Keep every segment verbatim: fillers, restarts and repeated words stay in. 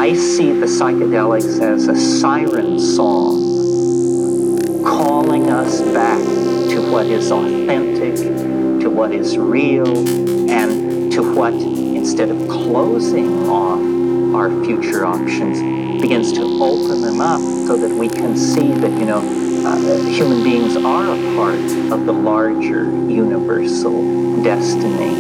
I see the psychedelics as a siren song calling us back to what is authentic, to what is real, and to what, instead of closing off our future options, begins to open them up so that we can see that, you know, uh, human beings are a part of the larger universal destiny.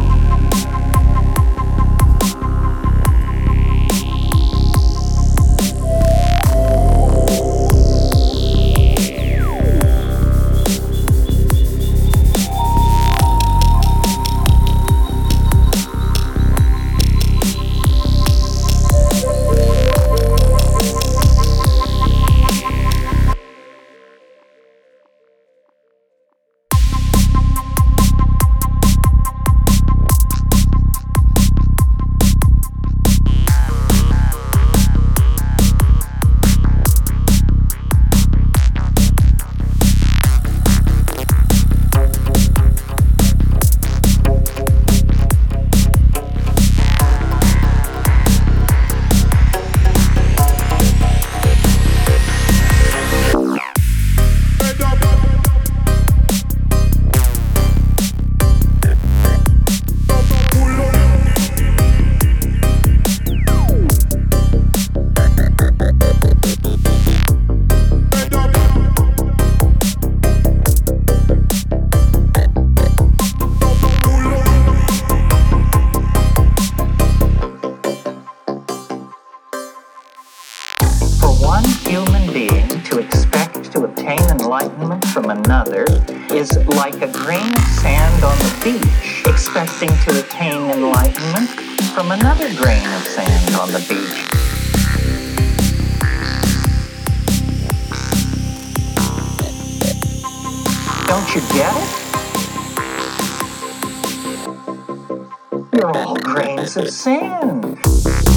One human being to expect to obtain enlightenment from another is like a grain of sand on the beach expecting to attain enlightenment from another grain of sand on the beach. Don't you get it? You're all grains of sand.